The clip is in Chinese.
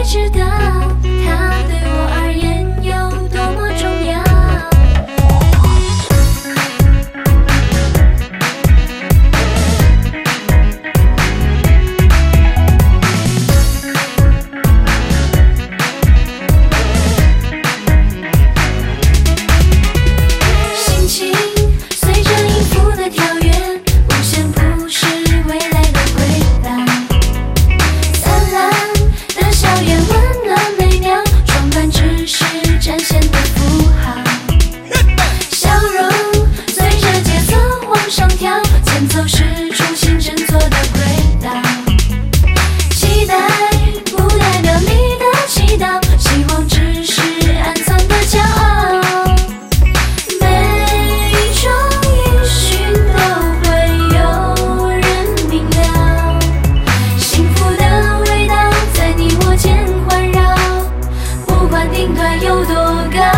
知道它对我而言有多么重要。心情随着音符的跳跃，无限铺是未来的轨道。灿烂的笑颜温暖美妙，装扮只是展现的符号。笑容随着节奏往上跳，前奏是重新振作的轨道。期待不代表你的祈祷，希望只是暗藏的骄傲。每种音讯都会有人明了，幸福的味道在你我间环绕，不管顶端有多高。